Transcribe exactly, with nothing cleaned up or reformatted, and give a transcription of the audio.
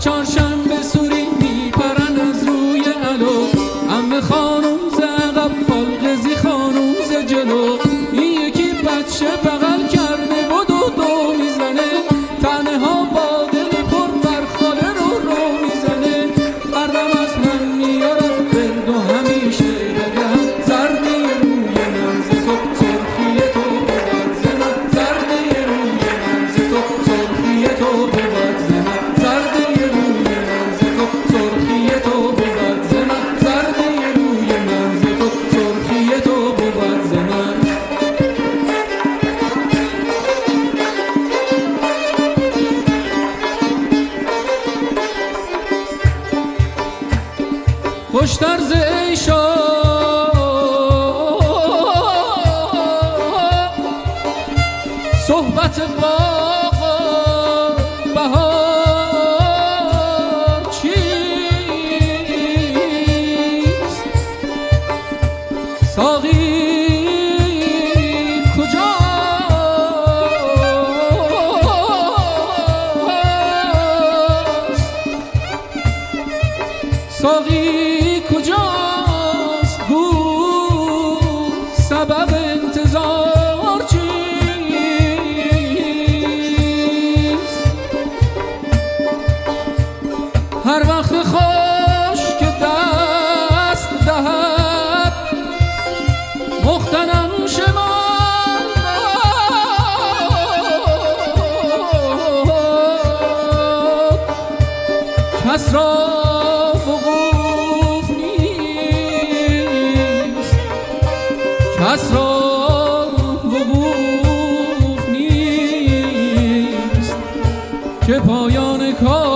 چهارشنبه سوری میپرن از روی علو، عمه خانوم ز عقب، خالقزی خانوم ز جلو. این یکی بچه بغل کرده و دو دو میزنه، تنه ها با دل پر بر خاله رو رو میزنه. هر دم از من میارم برد و همیشه بگم زردی روی من ز تو، سرخی تو بود ز من. زردی روی من ز تو، سرخی تو بود ز من. زردی روی من ز تو، سرخی تو بود ز من. زردی روی من ز تو، سرخی تو بود ز من. خوشتر ز عیشا صحبت باغ و بهار چیست؟ ساقی کجاست؟ ساقی کجاست؟ گو سبب انتظار چیست؟ هر وقت خوش که دست دهد مختنم شمال کس را وقوف نیست، کس را وقوف نیست که پایان کار